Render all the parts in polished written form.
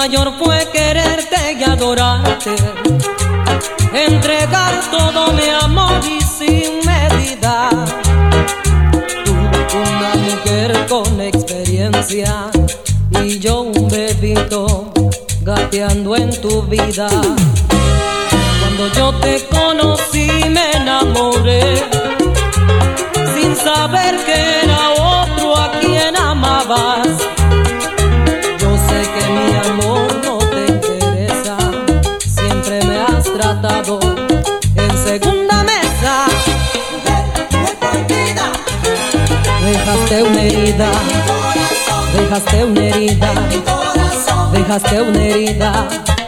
mayor fue quererte y adorarte, entregar todo mi amor y sin medida. Tú, una mujer con experiencia, y yo un bebito gateando en tu vida. Cuando yo te conocí me enamoré, sin saber que era otro a quien amabas. Yo sé que mi amor no te interesa, siempre me has tratado en segunda mesa. Dejaste una herida, dejaste una herida, dejaste una herida.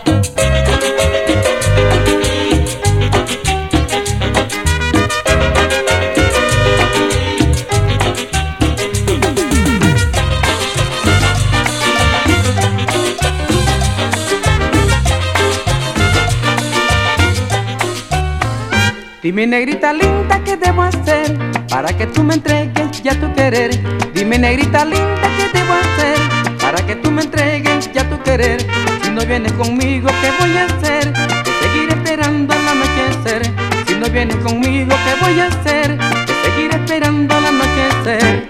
Dime, negrita linda, ¿qué debo hacer para que tú me entregues ya tu querer? Dime, negrita linda, ¿qué debo hacer para que tú me entregues ya tu querer? Si no vienes conmigo, ¿qué voy a hacer? Que seguir esperando al anochecer. Si no vienes conmigo, ¿qué voy a hacer? Que seguir esperando al anochecer.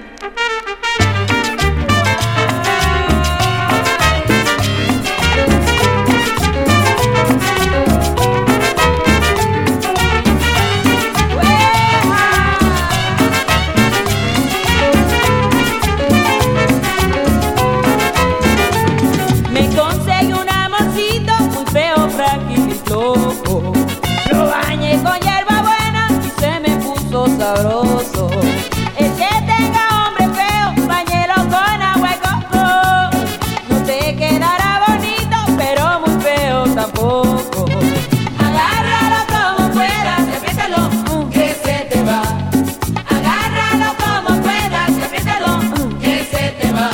Lo bañé con hierba buena y se me puso sabroso. El que tenga hombre feo, bañelo con agua y coco. No te quedará bonito, pero muy feo tampoco. Agárralo como puedas y apriétalo, que se te va. Agárralo como puedas y apriétalo, que se te va.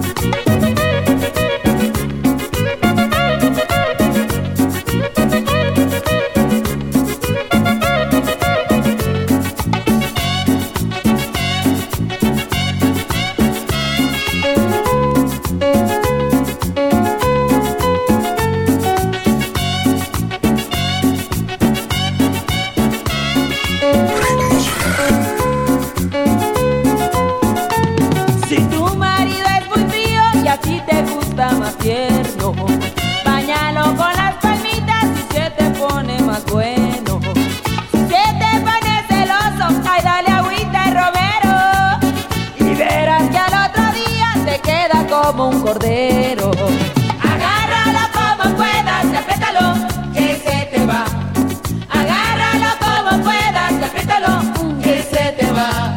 Más tierno, báñalo con las palmitas y se te pone más bueno. Si se te pone celoso, ay, dale agüita y romero, y verás que al otro día te queda como un cordero. Agárralo como puedas y apriétalo, que se te va. Agárralo como puedas y apriétalo, que se te va.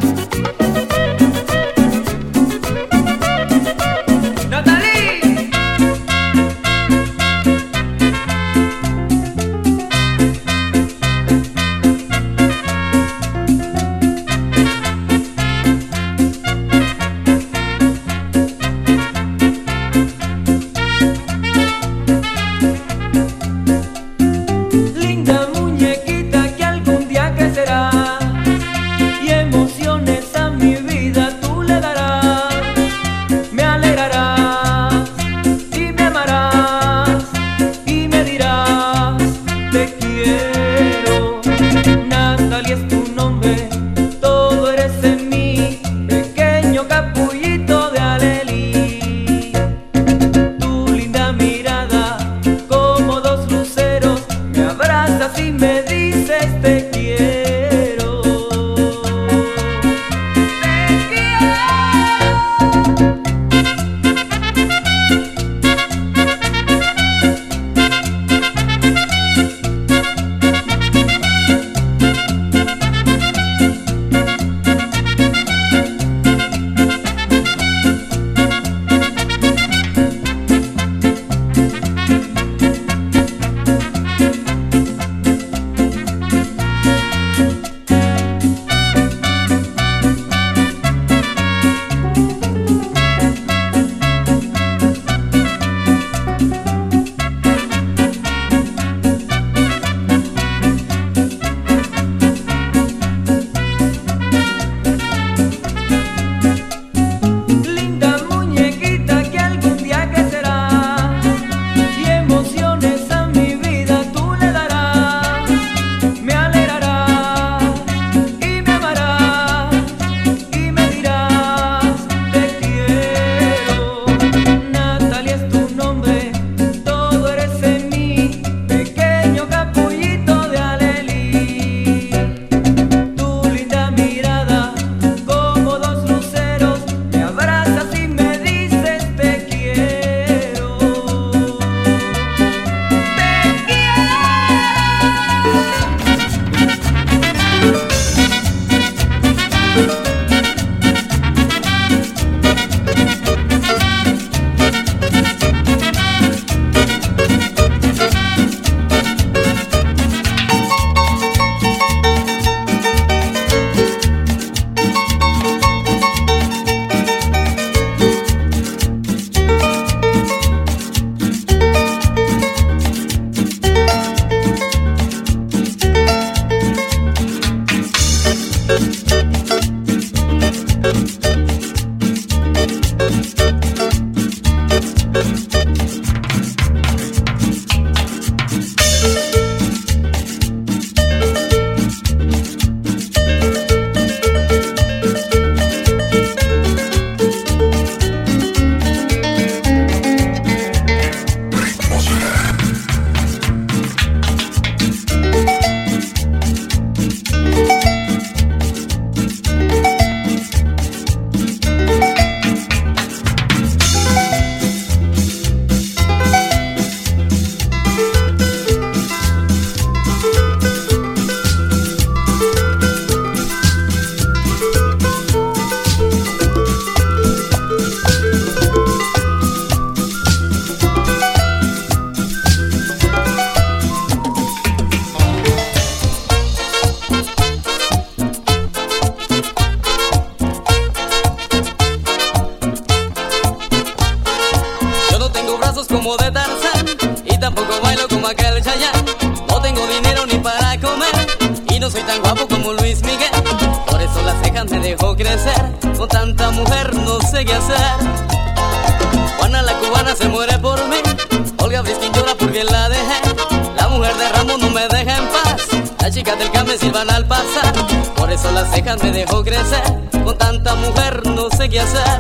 como aquel Chayanne. No tengo dinero ni para comer y no soy tan guapo como Luis Miguel. Por eso las cejas me dejó crecer. Con tanta mujer no sé qué hacer. Juana la cubana se muere por mí. Olga Briskin llora porque la dejé. La mujer de Ramos no me deja en paz. Las chicas del Carmen silban al pasar. Por eso las cejas me dejó crecer. Con tanta mujer no sé qué hacer.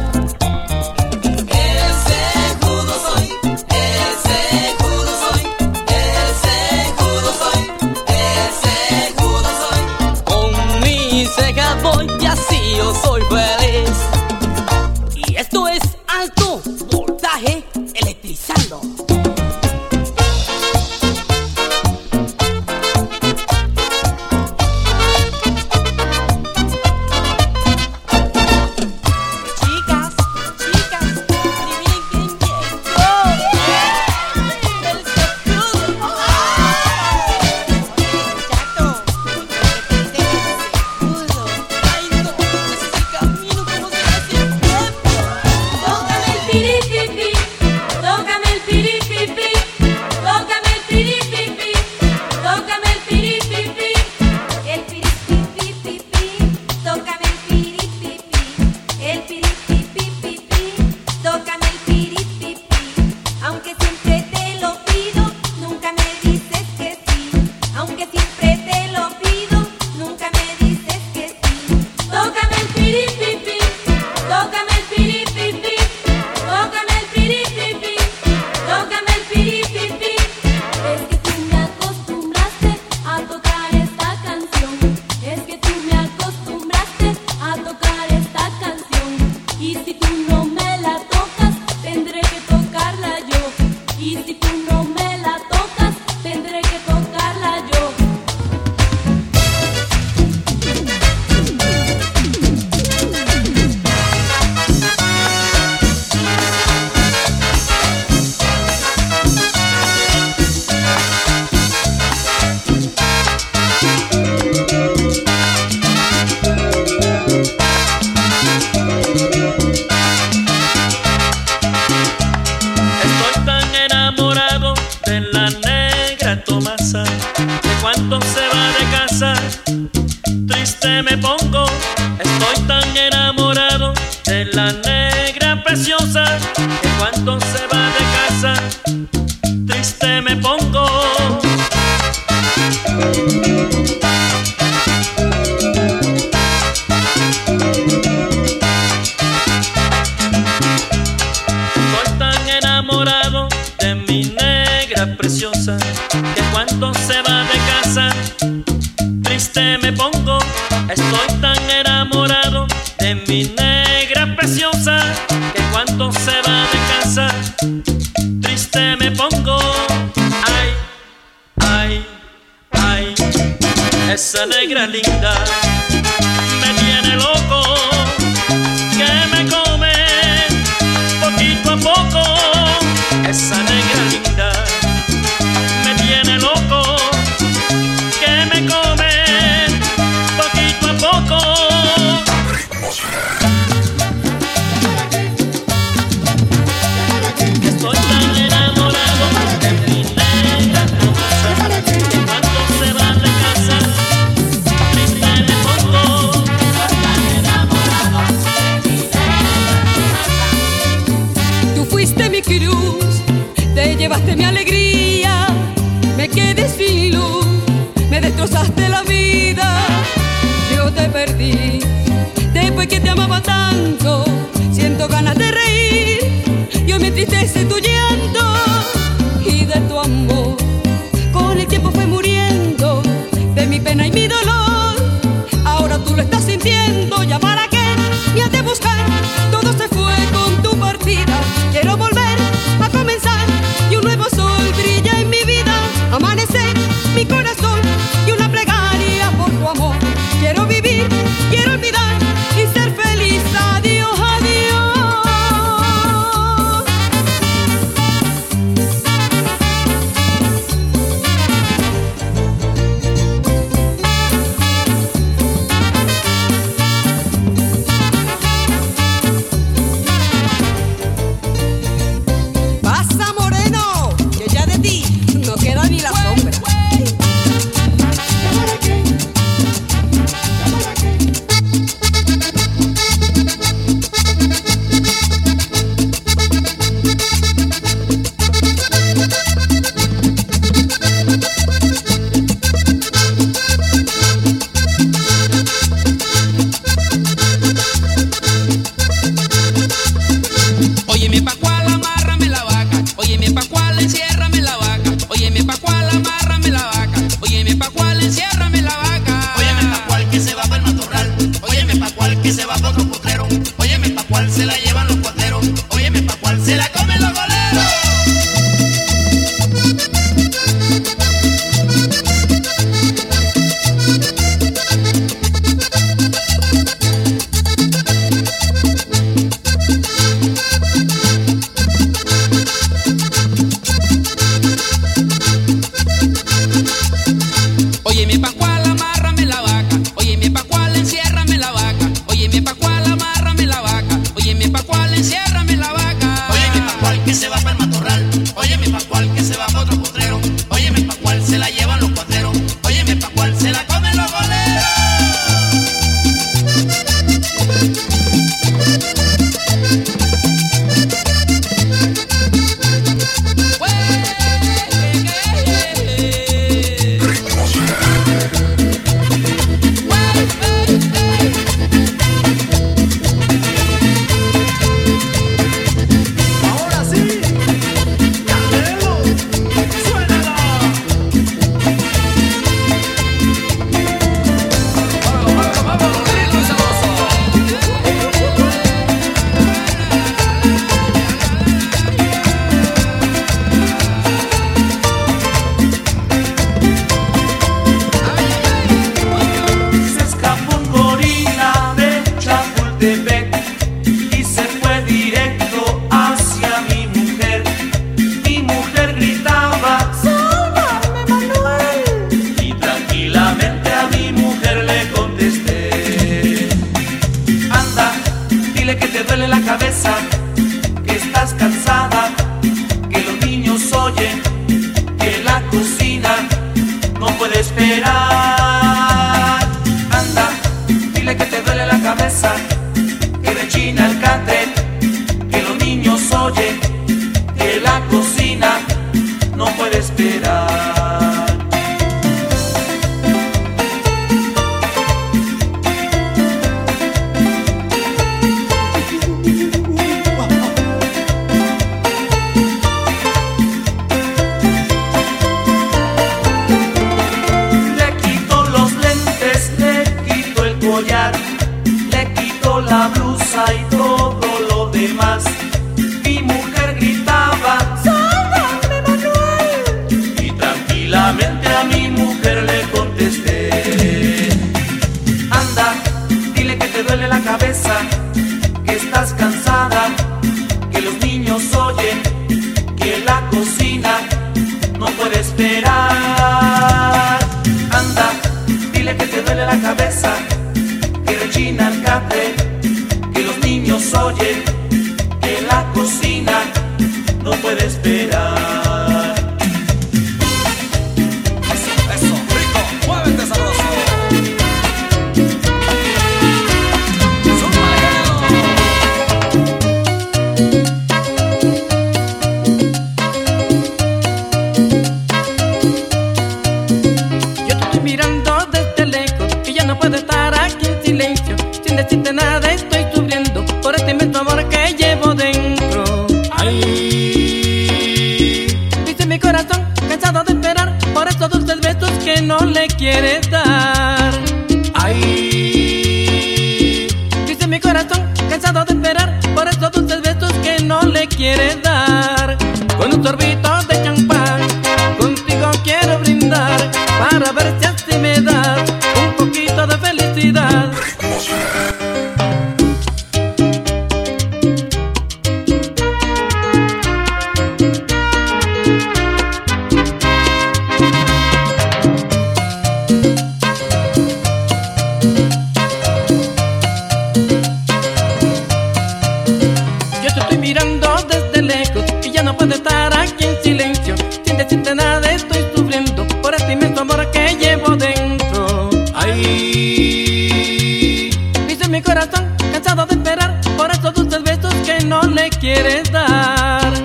Voy y así yo soy feliz. Y esto es Alto Voltaje Electrizando. Chicas, adivinen quién llegó. El Secudo. Chato, ¿qué te dice el Secudo? Ay no, ese camino como se hace el tiempo. Tócame el piripipi, tócame el piripipi, tócame el piripipi, tócame el piripipi, el piripipipipi, tócame el piripipi, el piripipipipi, tócame el piripipi. Aunque siempre te lo pido, nunca me dices que sí. Aunque siempre te lo pido, nunca me dices que sí. Tócame el piripipi, tócame el piripipi, tócame el piripipi, tócame el piripipi. Es que tú me acostumbraste a tocar esta canción. Es que tú me acostumbraste a tocar esta canción. Y si tú no me la tocas, tendré que tocarla yo. Y si tú no me la tocas, tendré que tocarla yo. Estoy tan enamorado de la negra Tomasa, que cuando se va de casa, triste me pongo. Estoy tan enamorado de la negra preciosa, que cuando se va de casa, triste me pongo. Estoy tan enamorado de mi negra preciosa, que cuando se va de casa, triste me pongo. Estoy tan enamorado de mi negra preciosa, que cuando se va de casa, triste me pongo. Ay, ay, ay, esa negra linda me tiene loco, que me come poquito a poco. Esa negra linda me tiene loco, que me come poquito a poco. Estoy tan enamorado de mi negra hermosa, que cuando se va de casa, triste me pongo. Estoy tan enamorado de mi negra. Tú fuiste mi cruz, te llevaste mi alegría, me quedé sin luz, me destrozaste la vida. Yo te perdí, después que te amaba tanto, siento ganas de reír, y hoy me entristece tu llanto y de tu amor. Con el tiempo fue muriendo de mi pena y mi dolor. Ahora tú lo estás sintiendo, ¿ya para qué me has de buscar? Todo se fue con tu partida. Quiero volver a comenzar y un nuevo sol brilla en mi vida. Amanecer mi corazón y una plegaria por tu amor. Quiero vivir, quiero olvidar y ser feliz. Adiós. cuál se la llevan los cuateros. Óyeme, pa' cuál se la comen los goleros. Óyeme, pa' cuál amárrame la vaca. Óyeme, pa' cuál enciérrame la vaca. Óyeme, pa' cuál amárrame la vaca. Óyeme, pa' cuál enciérrame la vaca. Óyeme, pa' cuál que se va pa'l matorral. Óyeme, pa' cuál que se va pa' otro potrero. Óyeme, pa' cuál se la llevan los cuateros. Óyeme, pa' cuál se la comen los goleros. Ahora sí, Candelo, suénala. Vamos, Luis Sabroso. Se escapó un gorila de Chapultepec y se fue directo hacia mi mujer. Mi mujer gritaba: ¡Sálvame, Manuel! Y tranquilamente a mi mujer le contesté: anda, dile que te duele la cabeza, que estás cansada, que los niños oyen, que la cocina no puede esperar. Anda, dile que te duele la cabeza, que rechina el catre, que los niños oyen, que la cocina no puede esperar. Le quito los lentes, le quito el collar, le quito la blusa y todo lo demás. Mi mujer gritaba: ¡Sálvame, Manuel! Y tranquilamente a mi mujer le contesté: anda, dile que te duele la cabeza, que estás cansada, que los niños oyen, que la cocina no puede esperar. Anda, dile que te duele la cabeza, que rechina el catre, que los niños oyen, que la cocina no puede esperar. Eso, rico, muévete sabroso. Súmale, Yo te estoy mirando desde lejos y ya no puedo estar aquí en silencio. Sin decirte nada estoy sufriendo por este inmenso amor que llevo dentro. Ay, dice mi corazón, cansado de esperar por estos dulces besos que no le quieres dar. Ay, dice mi corazón, cansado de esperar por estos dulces besos que no le quieres dar. Con un sorbito de champán contigo quiero brindar para ver si así me das un poquito de felicidad. Yo te estoy mirando desde lejos y ya no puedo estar aquí en silencio. Sin decirte nada estoy sufriendo por este inmenso amor que llevo dentro. Ay, dice mi corazón, cansado de esperar por estos dulces besos que no le quieres dar.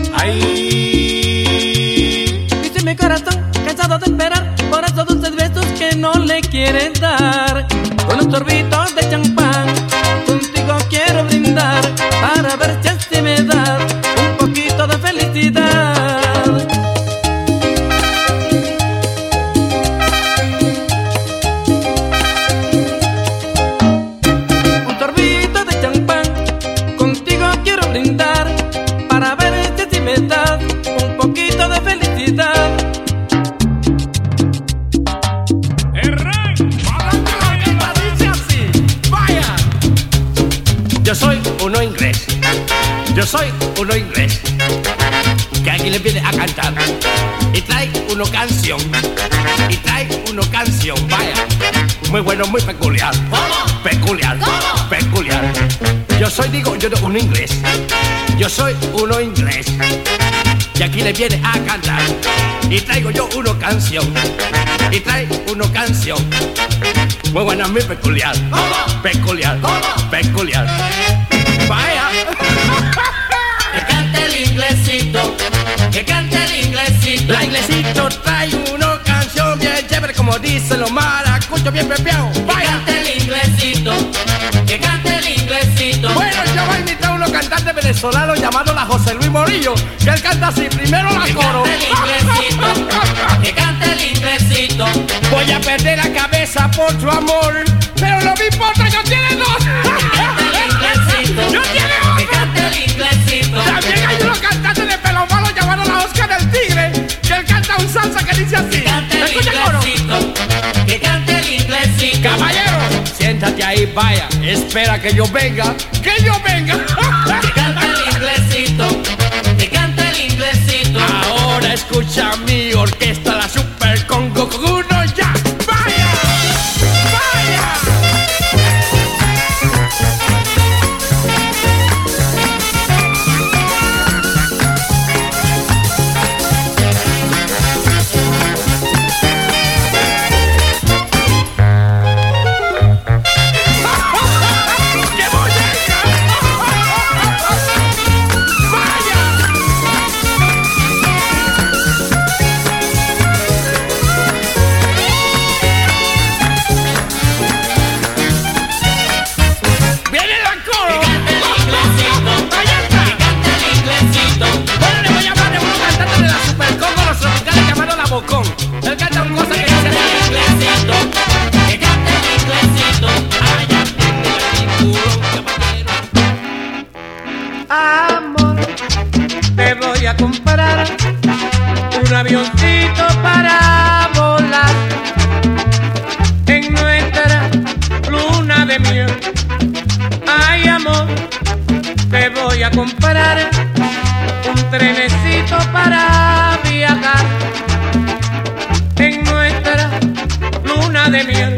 Ay, dice mi corazón, cansado de esperar por estos dulces besos que no le quieres dar. Con un sorbito de champán contigo quiero brindar para ver si así me das un poquito de felicidad. Un sorbito de champán soy uno inglés. Yo soy uno inglés. Que aquí le viene a cantar. Y trae uno canción. Y trae uno canción. Vaya. Muy bueno, muy peculiar. ¿Cómo? Peculiar. ¿Cómo? Peculiar. Yo soy, digo, yo uno inglés. Yo soy uno inglés. Y aquí le viene a cantar. Y traigo yo uno canción. Y trae uno canción. Muy buena, muy peculiar. ¿Cómo? Peculiar. ¿Cómo? Peculiar. Vaya. Que cante el inglesito. Que cante el inglesito. La inglesito trae una canción bien chévere, como dicen los maracuchos, bien pepeado. Que Vaya. cante el inglesito. Que cante el inglesito. Bueno, yo voy a invitar a unos cantantes venezolanos llamados la José Luis Morillo, que él canta así, primero la Que coro. cante el inglesito. Que cante el inglesito. Voy a perder la cabeza por tu amor, pero no me importa, yo tiene dos. Yo tiene Que otro. cante el inglesito. También hay unos cantantes de pelo malo llamados la Oscar del Tigre, que él canta un salsa que dice así. Que cante el Escucha el coro. inglesito. Que cante el inglesito. Caballero, siéntate ahí, vaya, espera que yo venga, que yo venga. Que cante el inglesito. Que cante el inglesito. Ahora escucha mi orquesta, la Super Congo con uno ya. ¡Vaya! ¡Vaya! ¡Qué bollera! ¡Vaya! ¡Viene el coro! Que cante el inglesito. ¡Allá está! Que cante el inglesito. Bueno, le voy a hablar de unos cantantes de la Super Congo, los tropicales llamados La Bocón. Él canta una cosa que dice Que cante el inglesito. Que cante el inglesito. allá viene el tiburón, caballero. Amor, te voy a comprar un avioncito para volar en nuestra luna de miel. Ay, amor, te voy a comprar un trenecito para viajar en nuestra luna de miel.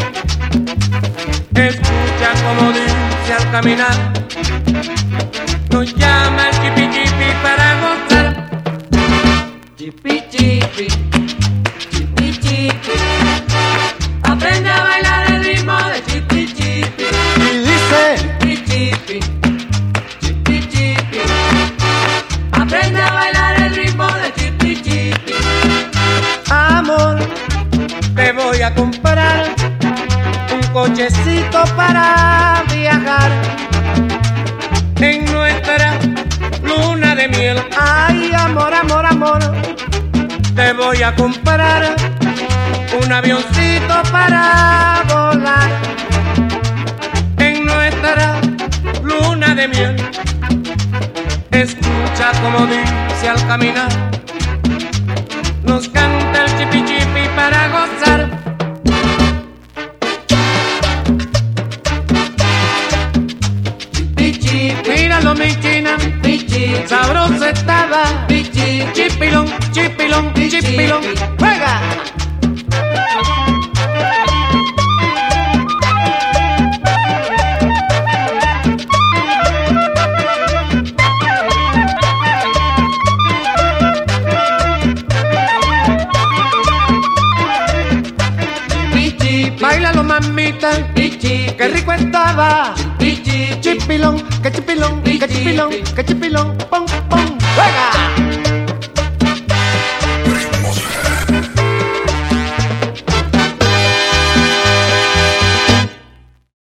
Escucha como dice al caminar, nos llama el chipi chipi para gozar. Chipi chipi, chipi chipi, aprende a bailar el ritmo de chipi chipi. Y dice chipi chipi, chipi chipi, aprende a bailar el ritmo de chipi chipi. Amor, te voy a comprar un cochecito para viajar en nuestra luna de miel. Ay, amor, amor, amor, te voy a comprar un avioncito para volar en nuestra luna de miel. Escucha como dice al caminar, nos canta el chipi chipi para gozar. Míralo mi china, sabroso estaba. Chipilón, chipilón, chipilón, juega. Báilalo mamita, qué rico estaba. Chipilón, que chipilón, que chipilón, que chipilón, pom, pom, juega.